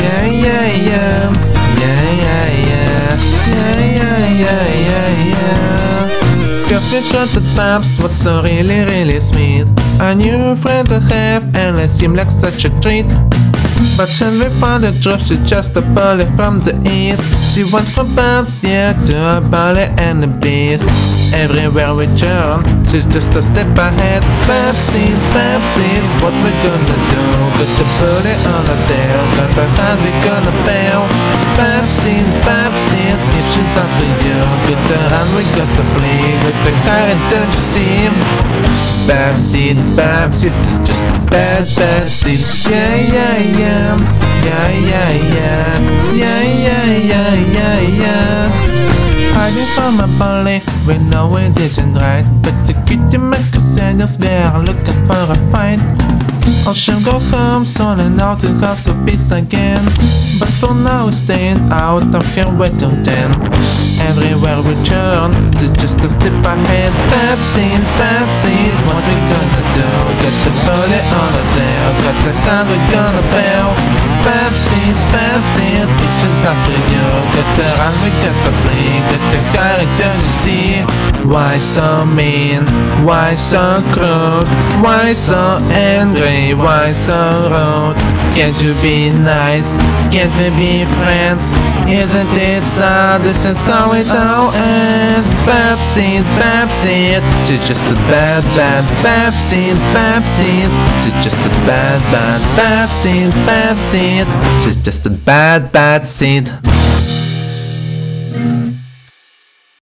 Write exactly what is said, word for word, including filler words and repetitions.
Yeah, yeah, yeah. Yeah, yeah, yeah. Yeah, yeah, yeah, yeah, yeah. Cause we shot the taps, what's so really, really sweet. A new friend to have, and it seemed like such a treat. But then we found the truth, she's just a bully from the east. She went from Babs, yeah, to a bully and a beast. Everywhere we turn, she's just a step ahead. Babsy, Babsy, what we gonna do? Got the bully on the tail, got the hand we gonna bail. Babsy, Babsy, if she's after you, with the hand we got the bleed, with the current, don't you see? Babsy, Babsy, just a bad, bad seed. Yeah, yeah, yeah. Yeah, yeah, yeah. Yeah, yeah, yeah, yeah, yeah. Hiding from a bully, we know it isn't right. But the kitty Mercedes, they are looking for a fight. I shall go home soon and out to cause of peace again. But for now we're staying out of here way till ten. Everywhere we turn, she's just a step ahead. Babsy, Babsy, what we gonna do? Got the bully on the tail, got the hand we gonna bail. Babsy, Babsy, it's just after you. Got the run, we got the flee, got the character to see. Why so mean? Why so cruel? Why so angry? Why so rude? Can't you be nice? Can't we be friends? Isn't it sad this is how it all ends? Babsy, Babsy, she's just a bad, bad Babsy, Babsy, she's just a bad, bad Babsy, Babsy, she's just a bad, bad seed.